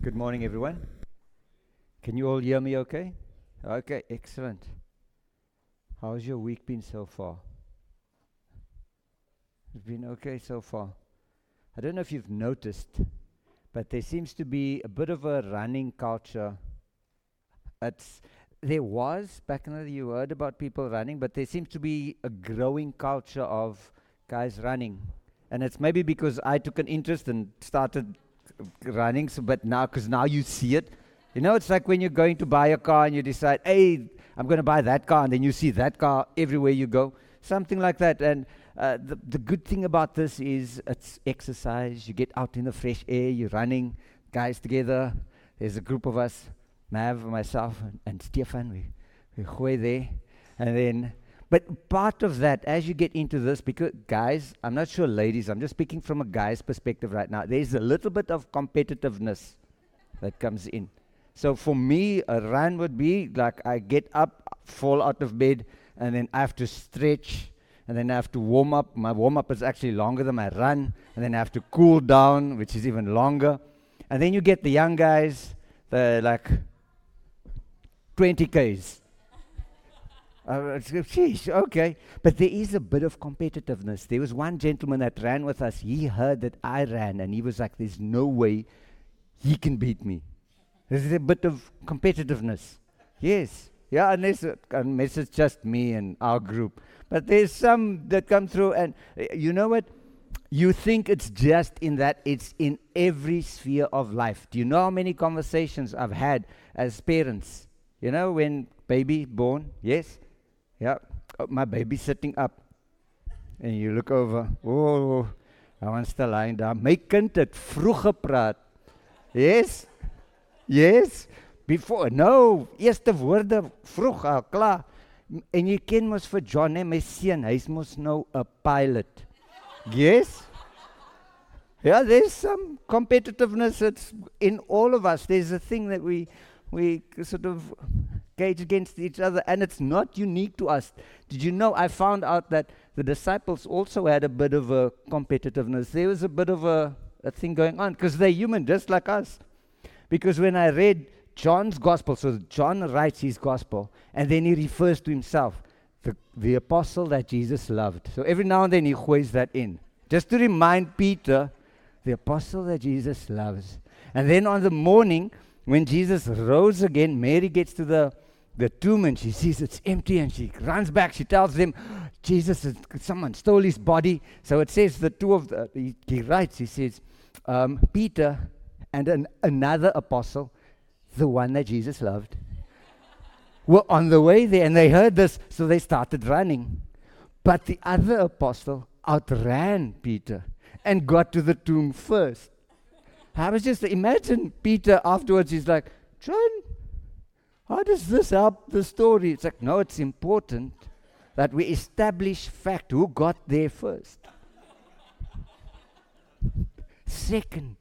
Good morning, everyone. Can you all hear me okay? Okay, excellent. How's your week been so far? It's been okay so far. I don't know if you've noticed, but there seems to be a bit of a running culture. There was, back in the day, you heard about people running, but there seems to be a growing culture of guys running. And it's maybe because I took an interest and started running, but because now you see it. You know, it's like when you're going to buy a car and you decide, hey, I'm going to buy that car, and then you see that car everywhere you go. Something like that. And the good thing about this is it's exercise. You get out in the fresh air, you're running, guys together. There's a group of us, Mav, myself, and Stefan. We go there. And then, but part of that, as you get into this, because guys, I'm not sure ladies, I'm just speaking from a guy's perspective right now. There's a little bit of competitiveness that comes in. So for me, a run would be like I get up, fall out of bed, and then I have to stretch, and then I have to warm up. My warm-up is actually longer than my run, and then I have to cool down, which is even longer. And then you get the young guys, they're like 20 Ks. Sheesh, okay. But there is a bit of competitiveness. There was one gentleman that ran with us. He heard that I ran, and he was like, there's no way he can beat me. There's a bit of competitiveness. Yes. Yeah, unless it's just me and our group. But there's some that come through, and you know what? You think it's just in that. It's in every sphere of life. Do you know how many conversations I've had as parents? You know, when baby born, yes? Yeah, my baby's sitting up. And you look over, oh, I want to lying down. My kind het vroeg gepraat. Yes? Yes? Before, no, eerste woorde vroeg al, klaar. En jy ken mos vir John, my seun, hy's mos nou 'n pilot. Yes? Yeah, there's some competitiveness that's in all of us. There's a thing that we sort of gauge against each other, and it's not unique to us. Did you know, I found out that the disciples also had a bit of a competitiveness. There was a bit of a thing going on, because they're human, just like us. Because when I read John's gospel, so John writes his gospel, and then he refers to himself, the apostle that Jesus loved. So every now and then he goois that in, just to remind Peter, the apostle that Jesus loves. And then on the morning, when Jesus rose again, Mary gets to the tomb and she sees it's empty, and she runs back. She tells them, someone stole his body. So it says he writes, he says, Peter and another apostle, the one that Jesus loved, were on the way there, and they heard this, so they started running. But the other apostle outran Peter and got to the tomb first. I was just, imagine Peter afterwards, he's like, John, how does this help the story? It's like, no, it's important that we establish fact, who got there first. Second.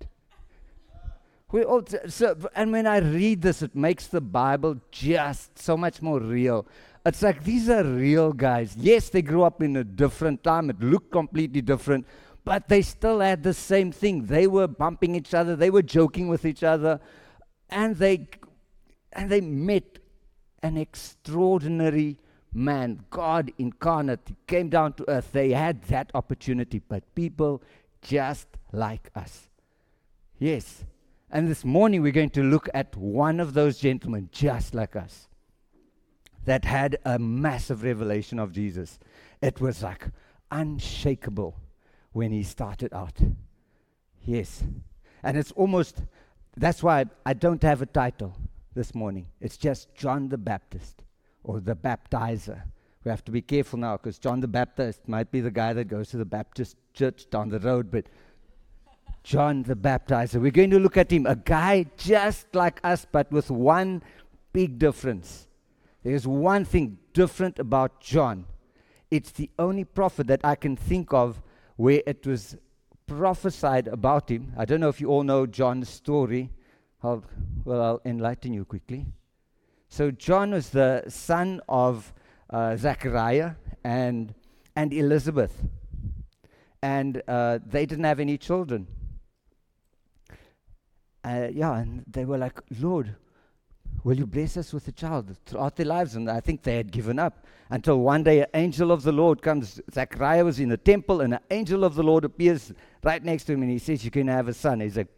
And when I read this, it makes the Bible just so much more real. It's like, these are real guys. Yes, they grew up in a different time. It looked completely different. But they still had the same thing. They were bumping each other. They were joking with each other. And they met an extraordinary man, God incarnate. He came down to earth. They had that opportunity. But people just like us. Yes. And this morning we're going to look at one of those gentlemen just like us that had a massive revelation of Jesus. It was like unshakable when he started out. Yes. And it's almost, that's why I don't have a title this morning. It's just John the Baptist, or the baptizer. We have to be careful now, because John the Baptist might be the guy that goes to the Baptist church down the road, but John the Baptizer, we're going to look at him, a guy just like us, but with one big difference. There's one thing different about John. It's the only prophet that I can think of where it was prophesied about him. I don't know if you all know John's story. I'll enlighten you quickly. So John was the son of Zechariah and Elizabeth. And they didn't have any children. and they were like, Lord, will you bless us with a child throughout their lives? And I think they had given up until one day an angel of the Lord comes. Zechariah was in the temple, and an angel of the Lord appears right next to him, and he says, you're going to have a son. He's like,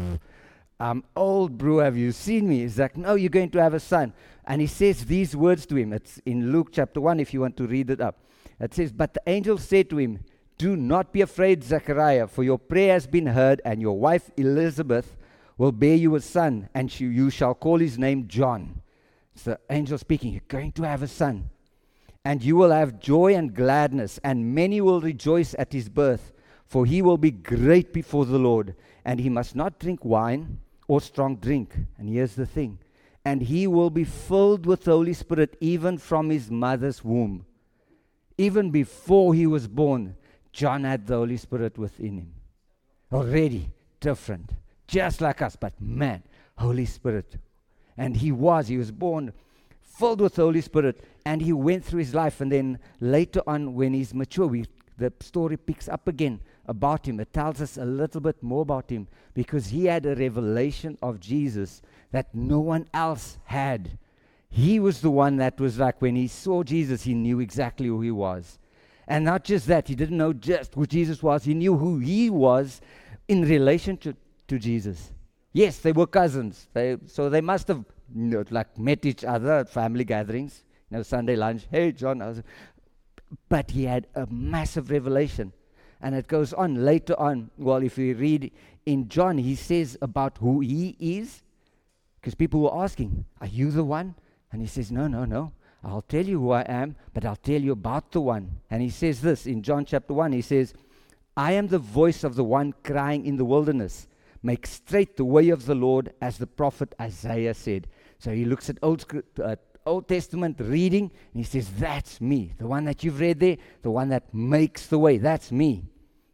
I'm old, bro, have you seen me? He's like, no, you're going to have a son. And he says these words to him. It's in Luke chapter 1, if you want to read it up. It says, but the angel said to him, do not be afraid, Zechariah, for your prayer has been heard, and your wife Elizabeth will bear you a son, and you shall call his name John. It's the angel speaking. You're going to have a son. And you will have joy and gladness, and many will rejoice at his birth, for he will be great before the Lord, and he must not drink wine or strong drink. And here's the thing. And he will be filled with the Holy Spirit even from his mother's womb. Even before he was born, John had the Holy Spirit within him. Already different. Just like us, but man, Holy Spirit. And he was born filled with the Holy Spirit, and he went through his life. And then later on, when he's mature, the story picks up again about him. It tells us a little bit more about him, because he had a revelation of Jesus that no one else had. He was the one that was like, when he saw Jesus, he knew exactly who he was. And not just that, he didn't know just who Jesus was, he knew who he was in relation to Jesus. Yes, they were cousins. So they must have met each other at family gatherings, Sunday lunch. Hey, John. But he had a massive revelation. And it goes on later on. Well, if you read in John, he says about who he is. Because people were asking, are you the one? And he says, no. I'll tell you who I am, but I'll tell you about the one. And he says this in John chapter 1. He says, I am the voice of the one crying in the wilderness. Make straight the way of the Lord, as the prophet Isaiah said. So he looks at Old Testament reading, and he says, that's me. The one that you've read there, the one that makes the way, that's me.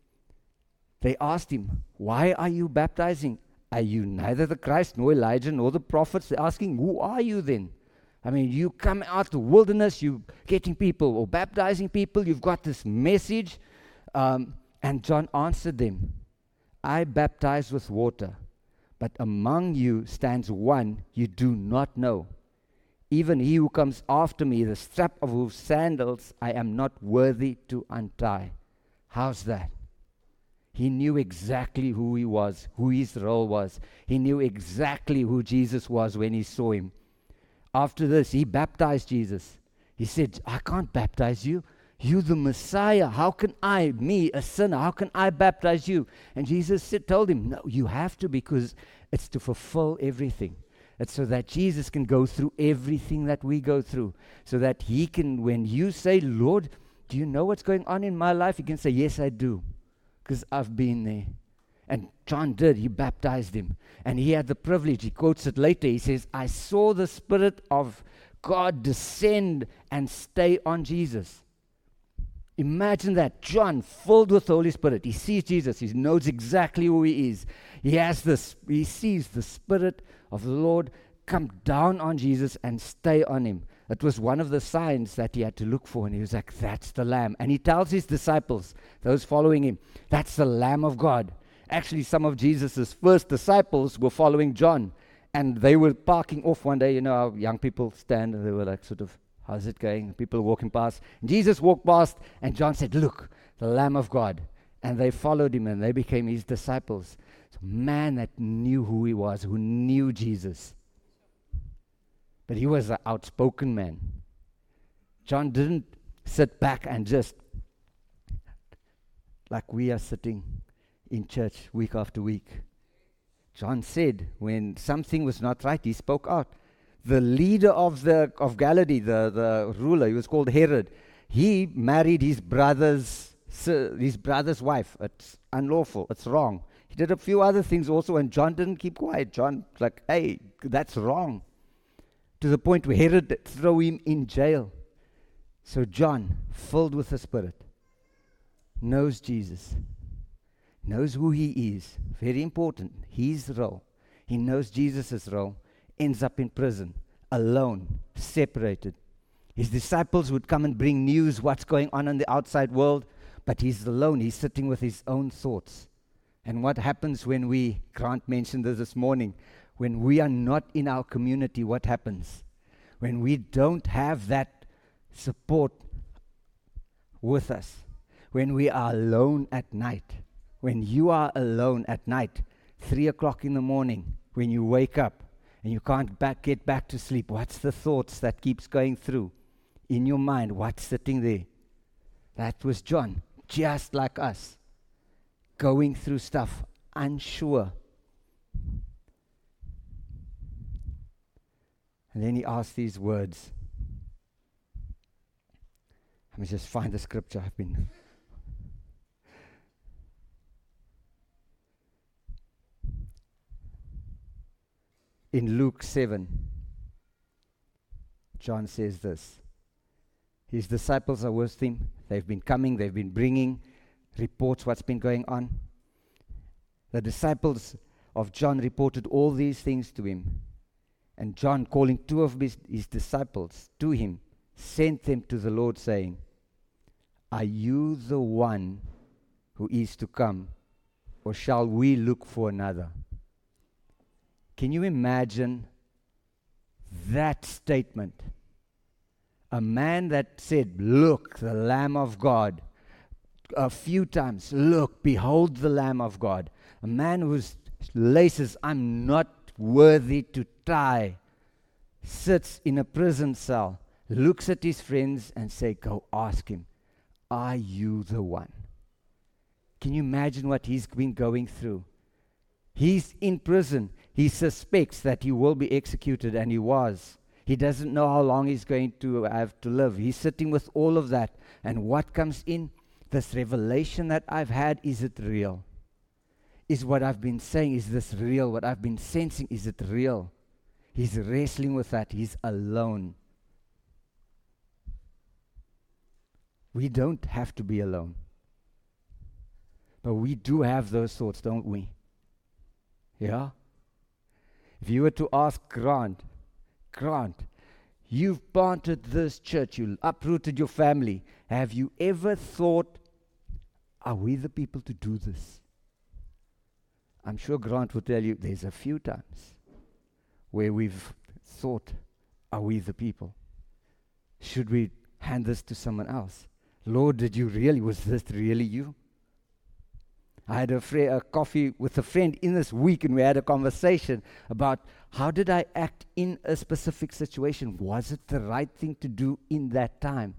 They asked him, why are you baptizing? Are you neither the Christ, nor Elijah, nor the prophets? They're asking, who are you then? I mean, you come out the wilderness, you getting people or baptizing people, you've got this message. And John answered them, I baptize with water, but among you stands one you do not know. Even he who comes after me, the strap of whose sandals I am not worthy to untie. How's that? He knew exactly who he was, who his role was. He knew exactly who Jesus was when he saw him. After this, he baptized Jesus. He said, I can't baptize you. You the Messiah. How can I, me, a sinner, how can I baptize you? And Jesus told him, no, you have to, because it's to fulfill everything. It's so that Jesus can go through everything that we go through. So that he can, when you say, Lord, do you know what's going on in my life? He can say, yes, I do, because I've been there. And John did. He baptized him. And he had the privilege. He quotes it later. He says, I saw the Spirit of God descend and stay on Jesus. Imagine that. John, filled with the Holy Spirit. He sees Jesus. He knows exactly who he is. He sees the Spirit of the Lord come down on Jesus and stay on him. It was one of the signs that he had to look for. And he was like, that's the Lamb. And he tells his disciples, those following him, that's the Lamb of God. Actually, some of Jesus' first disciples were following John. And they were parking off one day. You know how young people stand and they were like sort of, how's it going? People walking past. And Jesus walked past and John said, look, the Lamb of God. And they followed him and they became his disciples. So man that knew who he was, who knew Jesus. But he was an outspoken man. John didn't sit back and just, like we are sitting in church week after week. John said when something was not right, he spoke out. The leader of Galilee, the ruler, he was called Herod. He married his brother's wife. It's unlawful. It's wrong. He did a few other things also, and John didn't keep quiet. John like, hey, that's wrong. To the point where Herod threw him in jail. So John, filled with the Spirit, knows Jesus, knows who he is. Very important. His role. He knows Jesus' role. Ends up in prison, alone, separated. His disciples would come and bring news, what's going on in the outside world, but he's alone. He's sitting with his own thoughts. And what happens when we, Grant mentioned this morning, when we are not in our community, what happens? When we don't have that support with us, when we are alone at night, when you are alone at night, 3 o'clock in the morning, when you wake up and you can't get back to sleep, what's the thoughts that keeps going through in your mind? What's sitting there? That was John, just like us, going through stuff, unsure. And then he asked these words. Let me just find the scripture I've been. In Luke 7, John says this. His disciples are with him. They've been coming, they've been bringing reports what's been going on. The disciples of John reported all these things to him. And John, calling two of his disciples to him, sent them to the Lord, saying, "Are you the one who is to come, or shall we look for another?" Can you imagine that statement? A man that said, "Look, the Lamb of God," a few times, "Look, behold the Lamb of God." A man whose laces I'm not worthy to tie, sits in a prison cell, looks at his friends and say, "Go ask him, are you the one?" Can you imagine what he's been going through? He's in prison. He suspects that he will be executed, and he was. He doesn't know how long he's going to have to live. He's sitting with all of that. And what comes in? This revelation that I've had, is it real? Is what I've been saying, is this real? What I've been sensing, is it real? He's wrestling with that. He's alone. We don't have to be alone. But we do have those thoughts, don't we? Yeah? If you were to ask Grant, you've planted this church, you uprooted your family. Have you ever thought, are we the people to do this? I'm sure Grant will tell you there's a few times where we've thought, are we the people? Should we hand this to someone else? Lord, was this really you? I had a coffee with a friend in this week, and we had a conversation about how did I act in a specific situation? Was it the right thing to do in that time?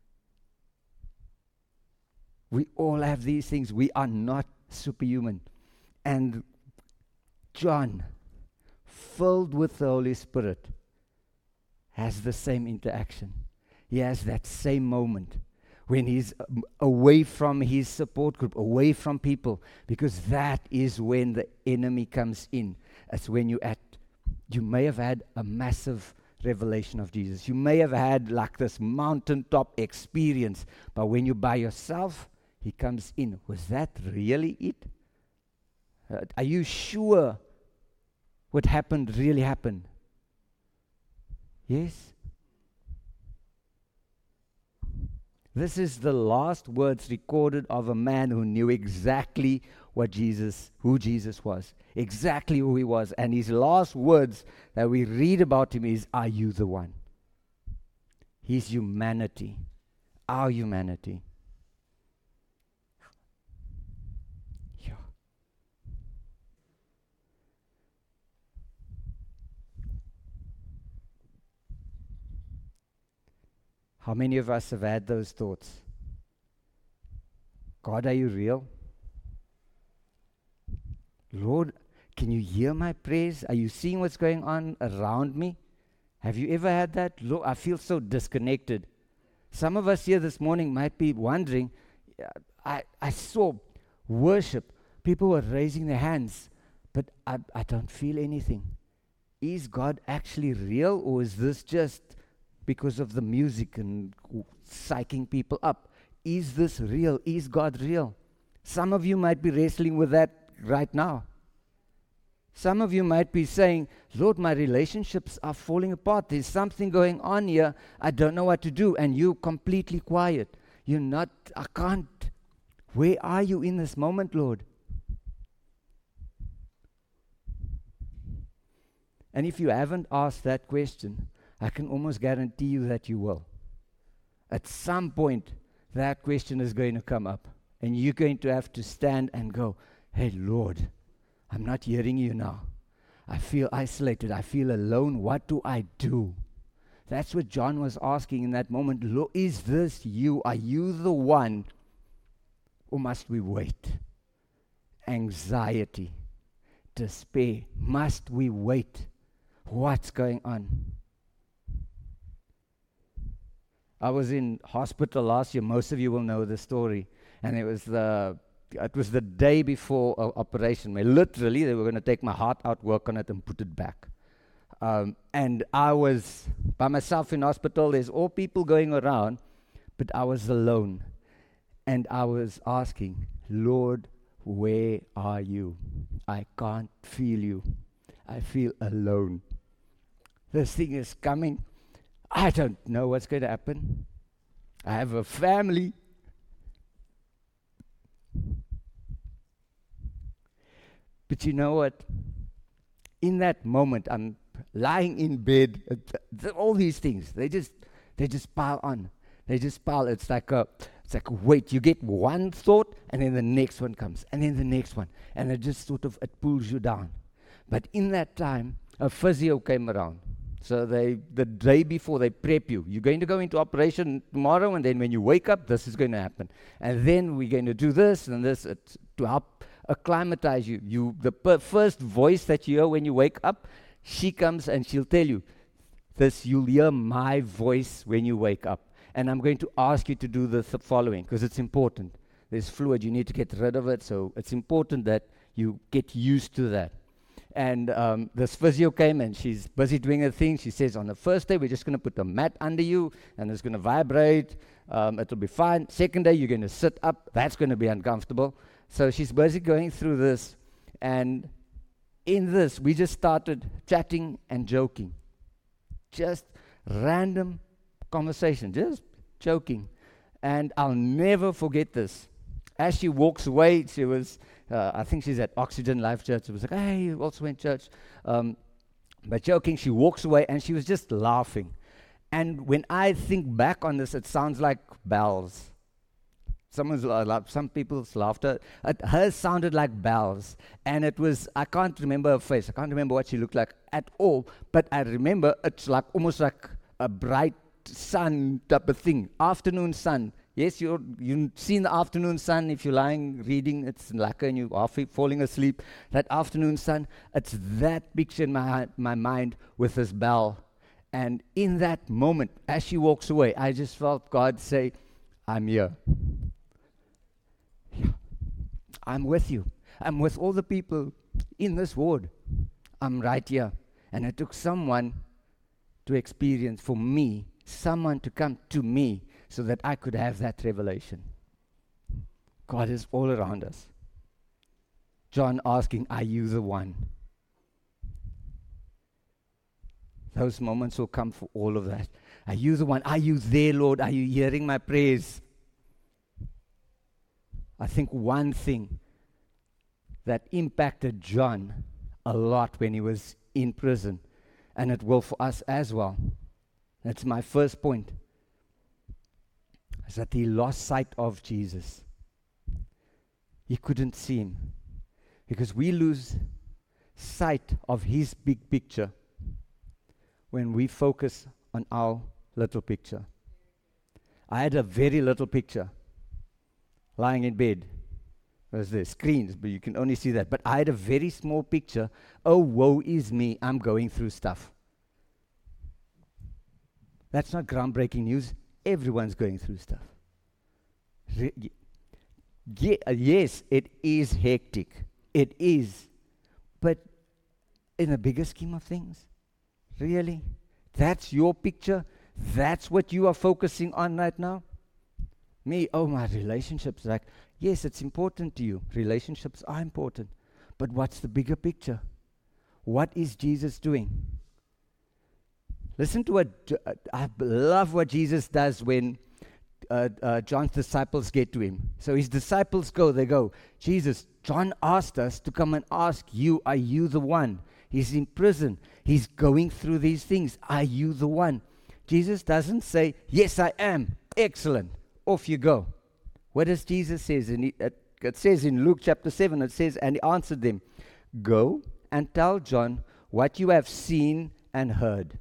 We all have these things. We are not superhuman. And John, filled with the Holy Spirit, has the same interaction. He has that same moment when he's away from his support group, away from people, because that is when the enemy comes in. It's when you may have had a massive revelation of Jesus. You may have had like this mountaintop experience, but when you're by yourself, he comes in. Was that really it? Are you sure what happened really happened? Yes? This is the last words recorded of a man who knew exactly who Jesus was, exactly who he was. And his last words that we read about him is, "Are you the one?" His humanity, our humanity. Yeah. How many of us have had those thoughts? God, are you real? Lord, can you hear my prayers? Are you seeing what's going on around me? Have you ever had that? Lord, I feel so disconnected. Some of us here this morning might be wondering, I saw worship. People were raising their hands, but I don't feel anything. Is God actually real, or is this just because of the music and psyching people up? Is this real? Is God real? Some of you might be wrestling with that right now. Some of you might be saying, Lord, my relationships are falling apart. There's something going on here. I don't know what to do. And you're completely quiet. You're not, I can't. Where are you in this moment, Lord? And if you haven't asked that question, I can almost guarantee you that you will. At some point, that question is going to come up. And you're going to have to stand and go, hey, Lord, I'm not hearing you now. I feel isolated. I feel alone. What do I do? That's what John was asking in that moment. Is this you? Are you the one? Or must we wait? Anxiety, despair. Must we wait? What's going on? I was in hospital last year. Most of you will know the story. And it was the day before operation, where literally they were going to take my heart out, work on it, and put it back. And I was by myself in hospital. There's all people going around, but I was alone. And I was asking, Lord, where are you? I can't feel you. I feel alone. This thing is coming. I don't know what's going to happen. I have a family. But you know what? In that moment, I'm lying in bed. All these things, they just pile on. They just pile. It's like wait. You get one thought, and then the next one comes, and then the next one, and it just it pulls you down. But in that time, a physio came around. So the day before, they prep you. You're going to go into operation tomorrow, and then when you wake up, this is going to happen. And then we're going to do this and this to help acclimatize you. The first voice that you hear when you wake up, she comes and she'll tell you, you'll hear my voice when you wake up. And I'm going to ask you to do the following, because it's important. There's fluid, you need to get rid of it, so it's important that you get used to that. And this physio came, and she's busy doing her thing. She says, on the first day, we're just going to put a mat under you, and it's going to vibrate. It'll be fine. Second day, you're going to sit up. That's going to be uncomfortable. So she's busy going through this. And in this, we just started chatting and joking. Just random conversation, just joking. And I'll never forget this. As she walks away, she was... I think she's at Oxygen Life Church. It was like, hey, you also went to church. But joking, she walks away, and she was just laughing. And when I think back on this, it sounds like bells. Some people's laughter. Hers sounded like bells. And it was, I can't remember her face. I can't remember what she looked like at all. But I remember it's like almost like a bright sun type of thing. Afternoon sun. Yes, you've seen the afternoon sun. If you're lying, reading, it's lekker and you are falling asleep. That afternoon sun, it's that picture in my mind with this bell. And in that moment, as she walks away, I just felt God say, I'm here. Yeah. I'm with you. I'm with all the people in this ward. I'm right here. And it took someone to experience, for me, someone to come to me, so that I could have that revelation. God is all around us. John asking, are you the one? Those moments will come for all of that. Are you the one? Are you there, Lord? Are you hearing my prayers? I think one thing that impacted John a lot when he was in prison, and it will for us as well. That's my first point. Is that he lost sight of Jesus. He couldn't see him. Because we lose sight of his big picture when we focus on our little picture. I had a very little picture lying in bed. There's the screens, but you can only see that. But I had a very small picture. Oh, woe is me, I'm going through stuff. That's not groundbreaking news. Everyone's going through stuff. Yes, it is hectic. It is. But in the bigger scheme of things, really? That's your picture? That's what you are focusing on right now? Me, my relationships. Like, yes, it's important to you. Relationships are important. But what's the bigger picture? What is Jesus doing? Listen to what, I love what Jesus does when John's disciples get to him. So his disciples they go, Jesus, John asked us to come and ask you, are you the one? He's in prison. He's going through these things. Are you the one? Jesus doesn't say, yes, I am. Excellent. Off you go. What does Jesus say? It says in Luke chapter 7, it says, and he answered them, go and tell John what you have seen and heard.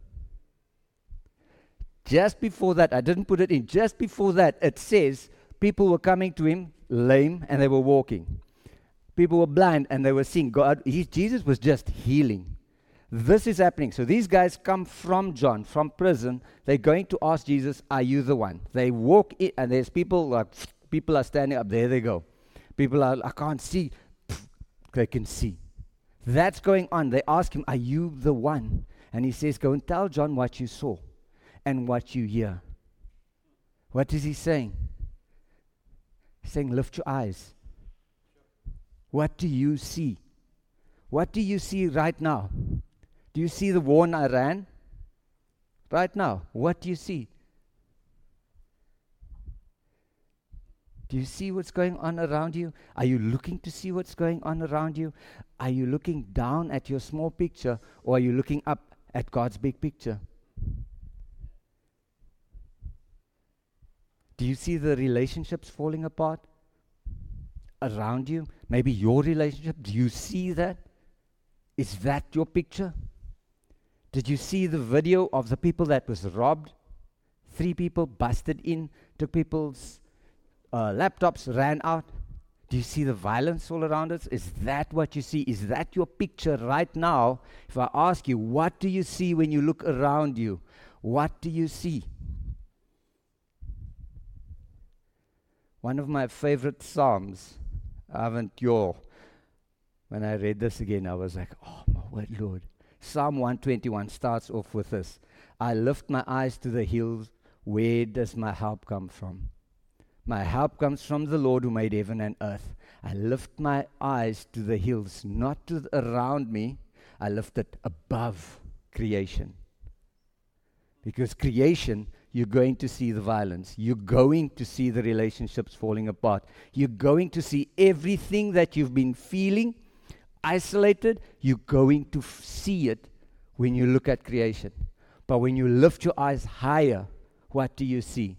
Just before that, I didn't put it in, just before that, it says people were coming to him lame and they were walking. People were blind and they were seeing. Jesus was just healing. This is happening. So these guys come from John, from prison. They're going to ask Jesus, are you the one? They walk in and there's people are standing up. There they go. People are, I can't see. They can see. That's going on. They ask him, are you the one? And he says, go and tell John what you saw and what you hear. What is he saying? He's saying, lift your eyes. What do you see? What do you see right now? Do you see the war in Iran? Right now, what do you see? Do you see what's going on around you? Are you looking to see what's going on around you? Are you looking down at your small picture, or are you looking up at God's big picture? Do you see the relationships falling apart around you? Maybe your relationship. Do you see that? Is that your picture? Did you see the video of the people that was robbed? 3 people busted in, took people's laptops, ran out. Do you see the violence all around us? Is that what you see? Is that your picture right now? If I ask you, what do you see when you look around you? What do you see? One of my favorite Psalms, when I read this again, I was like, oh my word, Lord. Psalm 121 starts off with this. I lift my eyes to the hills. Where does my help come from? My help comes from the Lord who made heaven and earth. I lift my eyes to the hills, not to around me. I lift it above creation. Because creation, you're going to see the violence. You're going to see the relationships falling apart. You're going to see everything that you've been feeling isolated. You're going to see it when you look at creation. But when you lift your eyes higher, what do you see?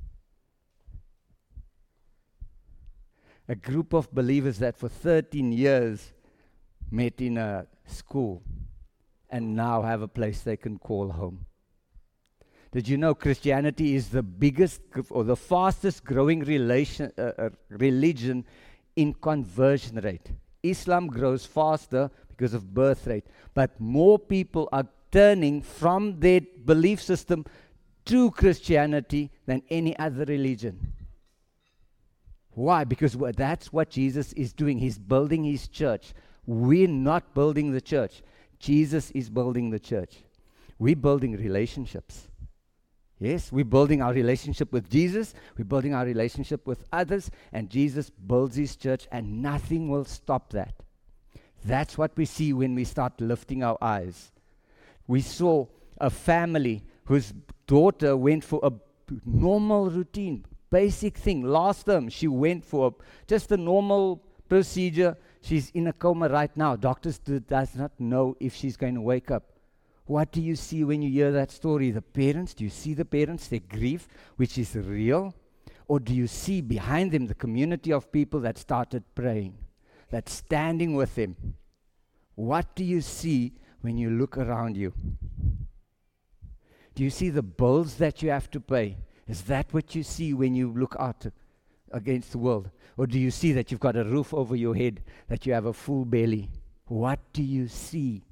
A group of believers that for 13 years met in a school and now have a place they can call home. Did you know Christianity is the biggest or the fastest growing religion in conversion rate? Islam grows faster because of birth rate, but more people are turning from their belief system to Christianity than any other religion. Why? Because that's what Jesus is doing. He's building his church. We're not building the church. Jesus is building the church. We're building relationships. Yes, we're building our relationship with Jesus. We're building our relationship with others. And Jesus builds his church, and nothing will stop that. That's what we see when we start lifting our eyes. We saw a family whose daughter went for a normal routine, basic thing. Last term, she went for just a normal procedure. She's in a coma right now. Doctors does not know if she's going to wake up. What do you see when you hear that story? The parents, do you see the parents, their grief, which is real? Or do you see behind them the community of people that started praying, that's standing with them? What do you see when you look around you? Do you see the bills that you have to pay? Is that what you see when you look out against the world? Or do you see that you've got a roof over your head, that you have a full belly? What do you see?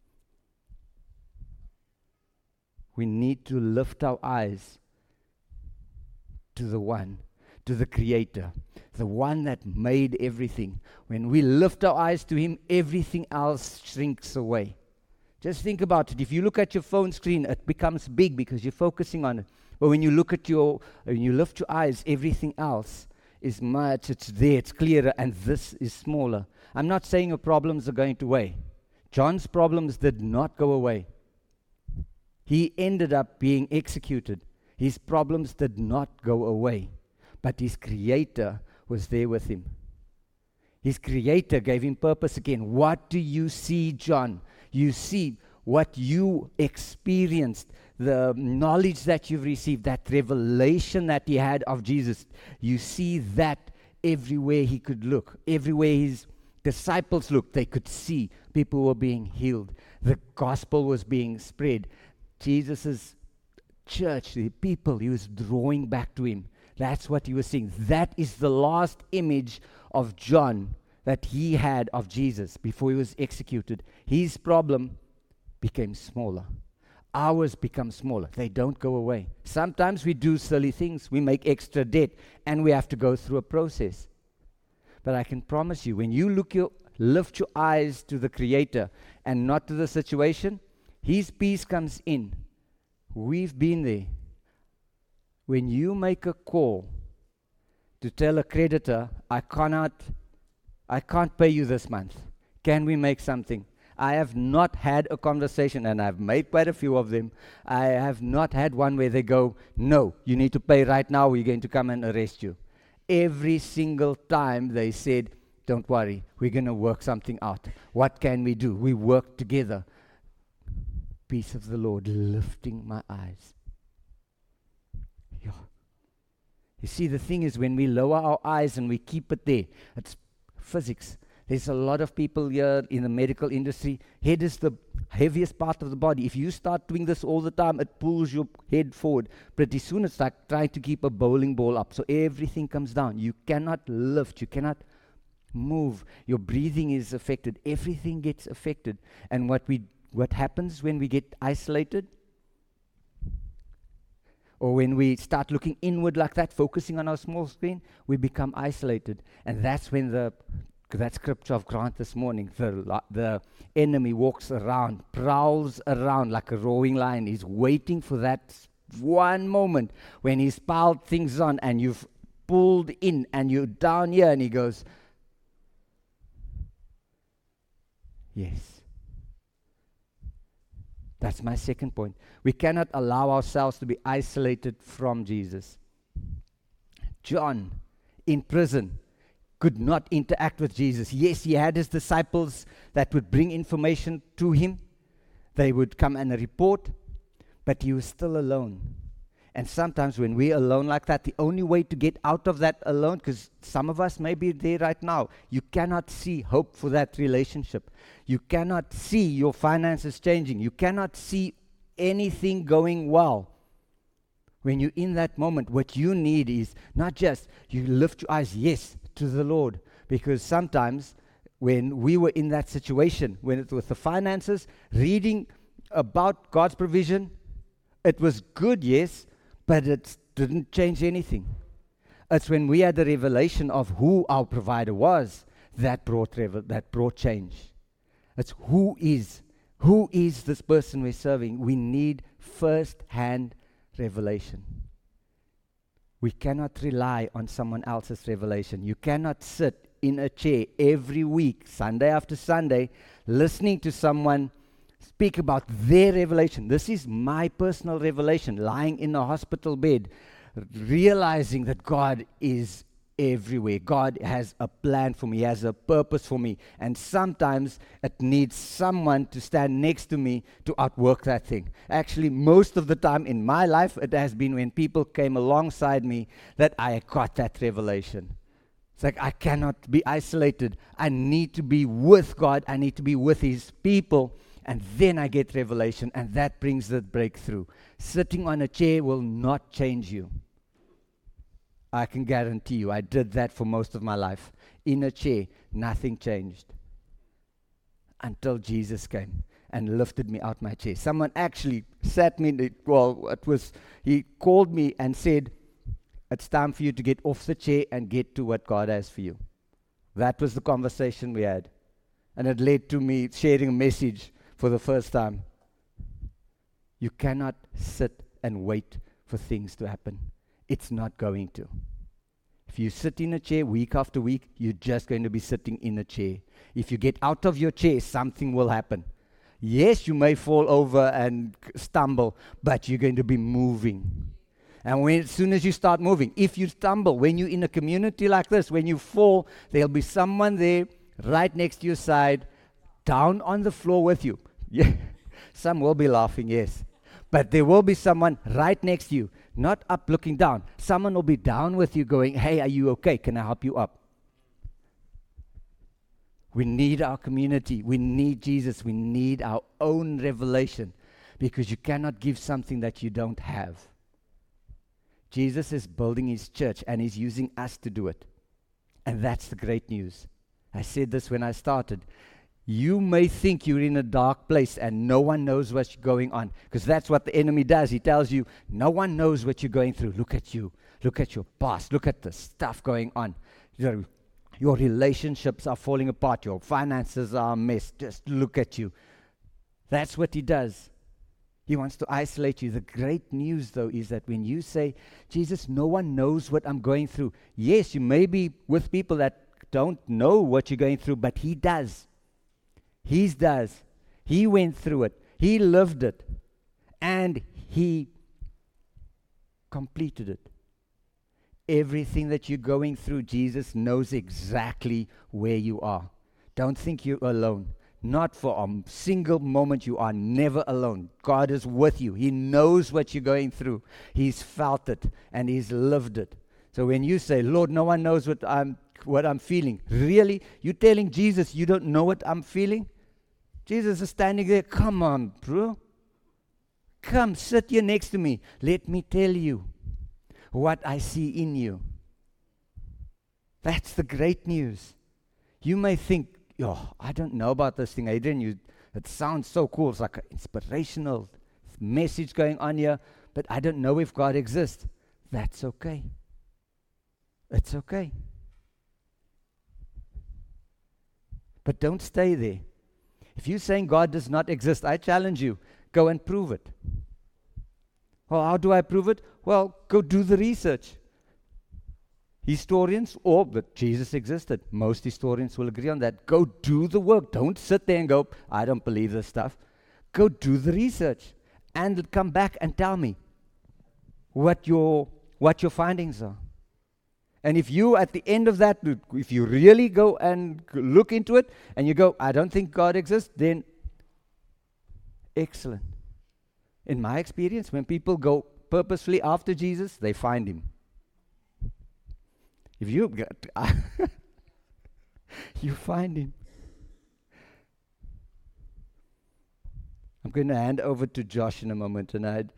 We need to lift our eyes to the one, to the Creator, the one that made everything. When we lift our eyes to him, everything else shrinks away. Just think about it. If you look at your phone screen, it becomes big because you're focusing on it. But when you look at when you lift your eyes, everything else is it's there, it's clearer, and this is smaller. I'm not saying your problems are going away. John's problems did not go away. He ended up being executed. His problems did not go away, but his Creator was there with him. His Creator gave him purpose again. What do you see, John? You see what you experienced, the knowledge that you've received, that revelation that he had of Jesus, you see that everywhere he could look, everywhere his disciples looked, they could see people were being healed. The gospel was being spread. Jesus' church, the people, he was drawing back to him. That's what he was seeing. That is the last image of John that he had of Jesus before he was executed. His problem became smaller. Ours become smaller. They don't go away. Sometimes we do silly things. We make extra debt and we have to go through a process. But I can promise you, when you lift your eyes to the Creator and not to the situation, his peace comes in. We've been there. When you make a call to tell a creditor, I can't pay you this month. Can we make something? I have not had a conversation, and I've made quite a few of them. I have not had one where they go, no, you need to pay right now, we're going to come and arrest you. Every single time they said, don't worry, we're going to work something out. What can we do? We work together. Peace of the Lord lifting my eyes. Yeah. You see, the thing is, when we lower our eyes and we keep it there, it's physics. There's a lot of people here in the medical industry. Head is the heaviest part of the body. If you start doing this all the time, it pulls your head forward. Pretty soon it's like trying to keep a bowling ball up. So everything comes down. You cannot lift. You cannot move. Your breathing is affected. Everything gets affected. And what happens when we get isolated? Or when we start looking inward like that, focusing on our small screen, we become isolated. And that's when that scripture of Grant this morning, the enemy walks around, prowls around like a roaring lion. He's waiting for that one moment when he's piled things on and you've pulled in and you're down here, and he goes, yes. That's my second point. We cannot allow ourselves to be isolated from Jesus. John, in prison, could not interact with Jesus. Yes, he had his disciples that would bring information to him. They would come and report, but he was still alone. And sometimes when we're alone like that, the only way to get out of that alone, because some of us may be there right now, you cannot see hope for that relationship. You cannot see your finances changing. You cannot see anything going well. When you're in that moment, what you need is not just you lift your eyes, yes, to the Lord. Because sometimes when we were in that situation, when it was the finances, reading about God's provision, it was good, yes, but it didn't change anything. It's when we had the revelation of who our provider was that brought change. It's who is this person we're serving. We need first-hand revelation. We cannot rely on someone else's revelation. You cannot sit in a chair every week, Sunday after Sunday, listening to someone speak about their revelation. This is my personal revelation, lying in a hospital bed, realizing that God is everywhere. God has a plan for me. He has a purpose for me. And sometimes it needs someone to stand next to me to outwork that thing. Actually, most of the time in my life, it has been when people came alongside me that I got that revelation. It's like I cannot be isolated. I need to be with God. I need to be with His people. And then I get revelation, and that brings the breakthrough. Sitting on a chair will not change you. I can guarantee you, I did that for most of my life. In a chair, nothing changed. Until Jesus came and lifted me out my chair. Someone actually sat me, he called me and said, it's time for you to get off the chair and get to what God has for you. That was the conversation we had. And it led to me sharing a message for the first time. You cannot sit and wait for things to happen. It's not going to. If you sit in a chair week after week, you're just going to be sitting in a chair. If you get out of your chair, something will happen. Yes, you may fall over and stumble, but you're going to be moving. And as soon as you start moving, if you stumble, when you're in a community like this, when you fall, there'll be someone there right next to your side, down on the floor with you. Yeah. Some will be laughing, yes. But there will be someone right next to you, not up looking down. Someone will be down with you going, hey, are you okay? Can I help you up? We need our community. We need Jesus. We need our own revelation, because you cannot give something that you don't have. Jesus is building his church, and he's using us to do it. And that's the great news. I said this when I started. You may think you're in a dark place and no one knows what's going on, because that's what the enemy does. He tells you, no one knows what you're going through. Look at you. Look at your past. Look at the stuff going on. Your relationships are falling apart. Your finances are a mess. Just look at you. That's what he does. He wants to isolate you. The great news, though, is that when you say, Jesus, no one knows what I'm going through. Yes, you may be with people that don't know what you're going through, but he does. He does. He went through it. He lived it. And he completed it. Everything that you're going through, Jesus knows exactly where you are. Don't think you're alone. Not for a single moment. You are never alone. God is with you. He knows what you're going through. He's felt it and he's lived it. So when you say, Lord, no one knows what I'm feeling. Really? You're telling Jesus you don't know what I'm feeling? Jesus is standing there. Come on, bro. Come, sit here next to me. Let me tell you what I see in you. That's the great news. You may think, I don't know about this thing, Adrian. It sounds so cool. It's like an inspirational message going on here, but I don't know if God exists. That's okay. It's okay. But don't stay there. If you're saying God does not exist, I challenge you, go and prove it. Well, how do I prove it? Well, go do the research. Historians, but Jesus existed. Most historians will agree on that. Go do the work. Don't sit there and go, I don't believe this stuff. Go do the research and come back and tell me what your findings are. And if you, at the end of that, if you really go and look into it, and you go, I don't think God exists, then excellent. In my experience, when people go purposefully after Jesus, they find him. If you you find him. I'm going to hand over to Josh in a moment, and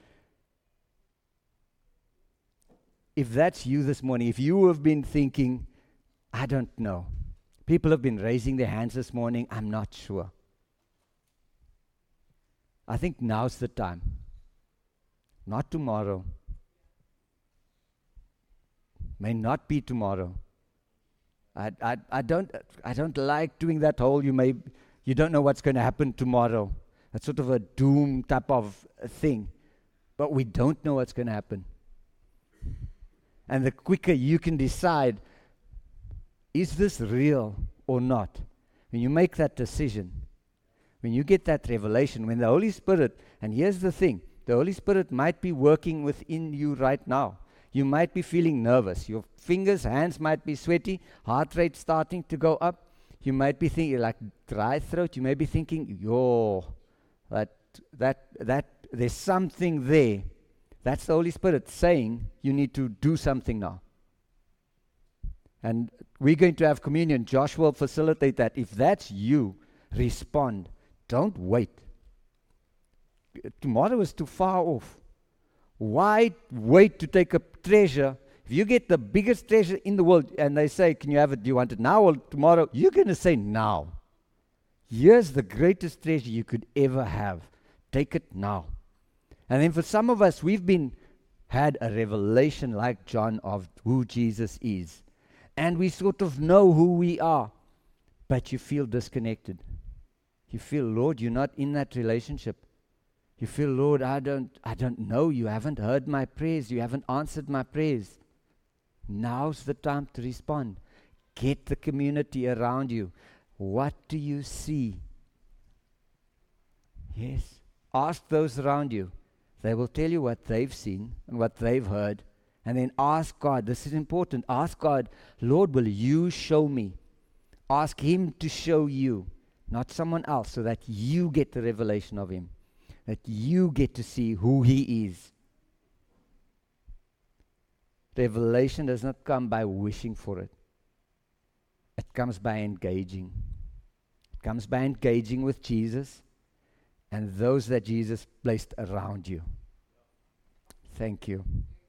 if that's you this morning, if you have been thinking, I don't know. People have been raising their hands this morning, I'm not sure. I think now's the time. Not tomorrow. May not be tomorrow. I don't like doing that whole you don't know what's going to happen tomorrow. That's sort of a doom type of thing. But we don't know what's going to happen. And the quicker you can decide, is this real or not? When you make that decision, when you get that revelation, when the Holy Spirit, and here's the thing, the Holy Spirit might be working within you right now. You might be feeling nervous. Your fingers, hands might be sweaty, heart rate starting to go up. You might be thinking like dry throat. You may be thinking, that there's something there. That's the Holy Spirit saying you need to do something now. And we're going to have communion. Josh will facilitate that. If that's you, respond. Don't wait. Tomorrow is too far off. Why wait to take a treasure? If you get the biggest treasure in the world and they say, can you have it? Do you want it now or tomorrow? You're going to say now. Here's the greatest treasure you could ever have. Take it now. And then for some of us, we've had a revelation like John of who Jesus is. And we sort of know who we are. But you feel disconnected. You feel, Lord, you're not in that relationship. You feel, Lord, I don't know. You haven't heard my prayers. You haven't answered my prayers. Now's the time to respond. Get the community around you. What do you see? Yes. Ask those around you. They will tell you what they've seen and what they've heard. And then ask God. This is important. Ask God, Lord, will you show me? Ask him to show you, not someone else, so that you get the revelation of him. that you get to see who He is. Revelation does not come by wishing for it. It comes by engaging. It comes by engaging with Jesus and those that Jesus placed around you. Thank you.